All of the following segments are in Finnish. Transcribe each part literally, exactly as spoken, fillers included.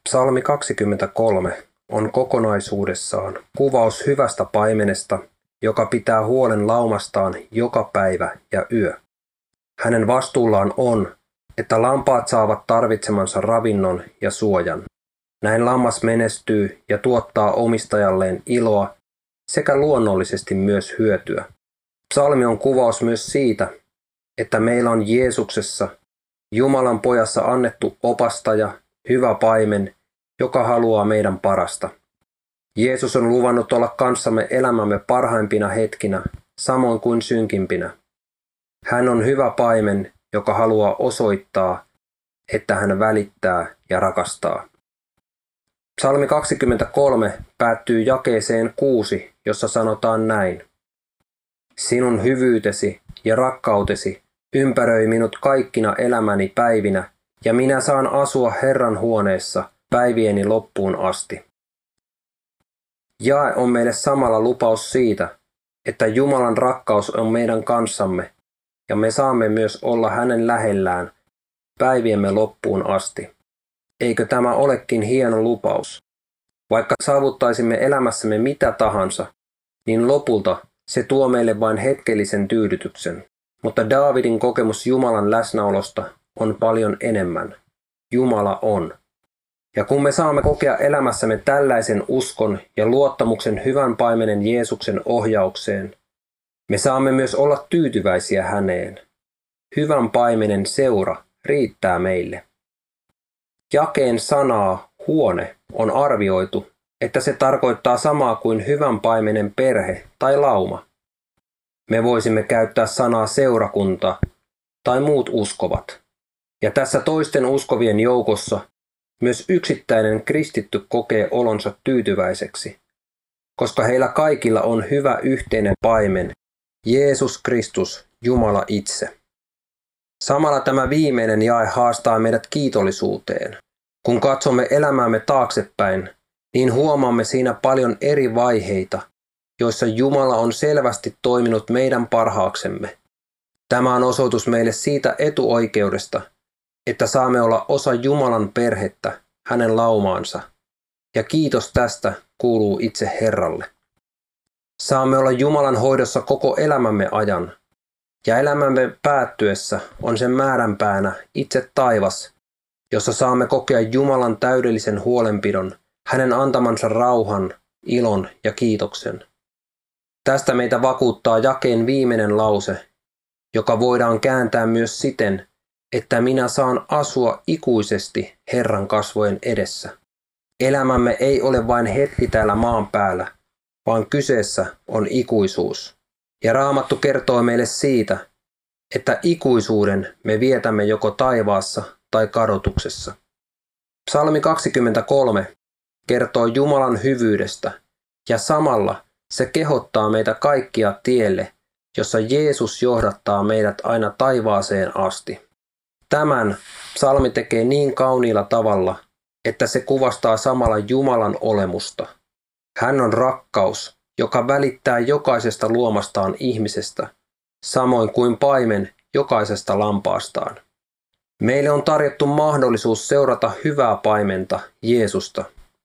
Psalmi kaksikymmentäkolme on kokonaisuudessaan kuvaus hyvästä paimenesta, joka pitää huolen laumastaan joka päivä ja yö. Hänen vastuullaan on, että lampaat saavat tarvitsemansa ravinnon ja suojan. Näin lammas menestyy ja tuottaa omistajalleen iloa sekä luonnollisesti myös hyötyä. Psalmi on kuvaus myös siitä, että meillä on Jeesuksessa, Jumalan pojassa annettu opastaja, hyvä paimen, joka haluaa meidän parasta. Jeesus on luvannut olla kanssamme elämämme parhaimpina hetkinä, samoin kuin synkimpinä. Hän on hyvä paimen, joka haluaa osoittaa, että hän välittää ja rakastaa. Psalmi kaksikymmentäkolme päättyy jakeeseen kuusi, jossa sanotaan näin. Sinun hyvyytesi ja rakkautesi ympäröi minut kaikkina elämäni päivinä, ja minä saan asua Herran huoneessa päivieni loppuun asti. Jae on meille samalla lupaus siitä, että Jumalan rakkaus on meidän kanssamme, ja me saamme myös olla hänen lähellään päiviemme loppuun asti. Eikö tämä olekin hieno lupaus? Vaikka saavuttaisimme elämässämme mitä tahansa, niin lopulta se tuo meille vain hetkellisen tyydytyksen. Mutta Daavidin kokemus Jumalan läsnäolosta on paljon enemmän. Jumala on. Ja kun me saamme kokea elämässämme tällaisen uskon ja luottamuksen hyvän paimenen Jeesuksen ohjaukseen, me saamme myös olla tyytyväisiä häneen. Hyvän paimenen seura riittää meille. Jakeen sanaa huone on arvioitu, että se tarkoittaa samaa kuin hyvän paimenen perhe tai lauma. Me voisimme käyttää sanaa seurakunta tai muut uskovat. Ja tässä toisten uskovien joukossa myös yksittäinen kristitty kokee olonsa tyytyväiseksi, koska heillä kaikilla on hyvä yhteinen paimen, Jeesus Kristus, Jumala itse. Samalla tämä viimeinen jae haastaa meidät kiitollisuuteen. Kun katsomme elämäämme taaksepäin, niin huomaamme siinä paljon eri vaiheita, joissa Jumala on selvästi toiminut meidän parhaaksemme. Tämä on osoitus meille siitä etuoikeudesta, että saamme olla osa Jumalan perhettä, hänen laumaansa, ja kiitos tästä kuuluu itse Herralle. Saamme olla Jumalan hoidossa koko elämämme ajan, ja elämämme päättyessä on sen määränpäänä itse taivas, jossa saamme kokea Jumalan täydellisen huolenpidon, hänen antamansa rauhan, ilon ja kiitoksen. Tästä meitä vakuuttaa jakeen viimeinen lause, joka voidaan kääntää myös siten, että minä saan asua ikuisesti Herran kasvojen edessä. Elämämme ei ole vain hetki täällä maan päällä, vaan kyseessä on ikuisuus. Ja Raamattu kertoo meille siitä, että ikuisuuden me vietämme joko taivaassa tai kadotuksessa. Psalmi kaksikymmentäkolme kertoo Jumalan hyvyydestä ja samalla se kehottaa meitä kaikkia tielle, jossa Jeesus johdattaa meidät aina taivaaseen asti. Tämän psalmi tekee niin kauniilla tavalla, että se kuvastaa samalla Jumalan olemusta. Hän on rakkaus, joka välittää jokaisesta luomastaan ihmisestä, samoin kuin paimen jokaisesta lampaastaan. Meille on tarjottu mahdollisuus seurata hyvää paimenta, Jeesusta.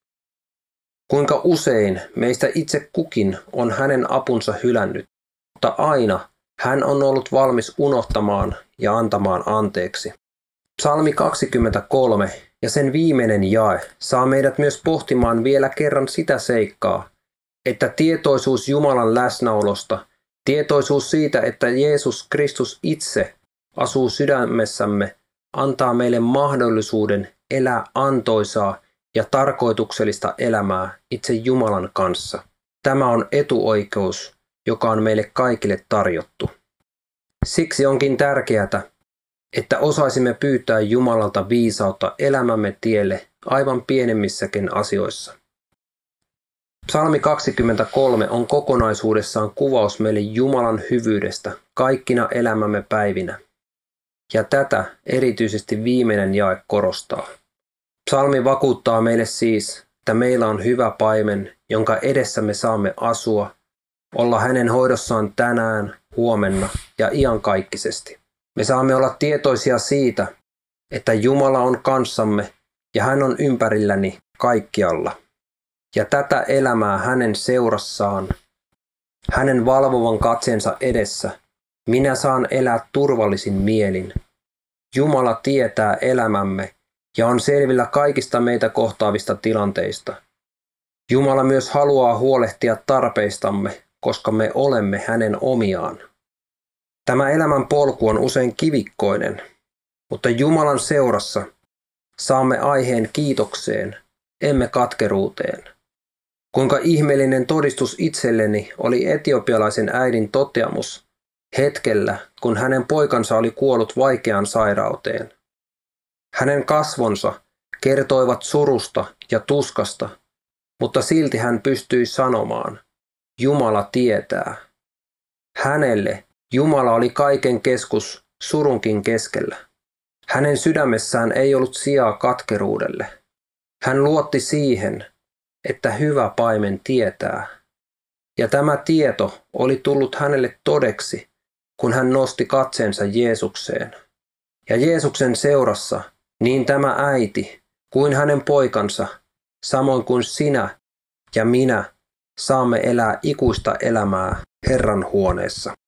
Kuinka usein meistä itse kukin on hänen apunsa hylännyt, mutta aina hän on ollut valmis unohtamaan ja antamaan anteeksi. Psalmi kaksikymmentäkolme ja sen viimeinen jae saa meidät myös pohtimaan vielä kerran sitä seikkaa, että tietoisuus Jumalan läsnäolosta, tietoisuus siitä, että Jeesus Kristus itse asuu sydämessämme, antaa meille mahdollisuuden elää antoisaa ja tarkoituksellista elämää itse Jumalan kanssa. Tämä on etuoikeus, joka on meille kaikille tarjottu. Siksi onkin tärkeää, että osaisimme pyytää Jumalalta viisautta elämämme tielle aivan pienemmissäkin asioissa. Psalmi kaksikymmentäkolme on kokonaisuudessaan kuvaus meille Jumalan hyvyydestä kaikkina elämämme päivinä. Ja tätä erityisesti viimeinen jae korostaa. Psalmi vakuuttaa meille siis, että meillä on hyvä paimen, jonka edessä me saamme asua, olla hänen hoidossaan tänään, huomenna ja iankaikkisesti. Me saamme olla tietoisia siitä, että Jumala on kanssamme ja hän on ympärilläni kaikkialla. Ja tätä elämää hänen seurassaan, hänen valvovan katseensa edessä, minä saan elää turvallisin mielin. Jumala tietää elämämme ja on selvillä kaikista meitä kohtaavista tilanteista. Jumala myös haluaa huolehtia tarpeistamme, koska me olemme hänen omiaan. Tämä elämän polku on usein kivikkoinen, mutta Jumalan seurassa saamme aiheen kiitokseen, emme katkeruuteen. Kuinka ihmeellinen todistus itselleni oli etiopialaisen äidin toteamus hetkellä, kun hänen poikansa oli kuollut vaikeaan sairauteen. Hänen kasvonsa kertoivat surusta ja tuskasta, mutta silti hän pystyi sanomaan, Jumala tietää. Hänelle Jumala oli kaiken keskus surunkin keskellä. Hänen sydämessään ei ollut sijaa katkeruudelle. Hän luotti siihen, että hyvä paimen tietää. Ja tämä tieto oli tullut hänelle todeksi, kun hän nosti katseensa Jeesukseen. Ja Jeesuksen seurassa niin tämä äiti kuin hänen poikansa, samoin kuin sinä ja minä, saamme elää ikuista elämää Herran huoneessa.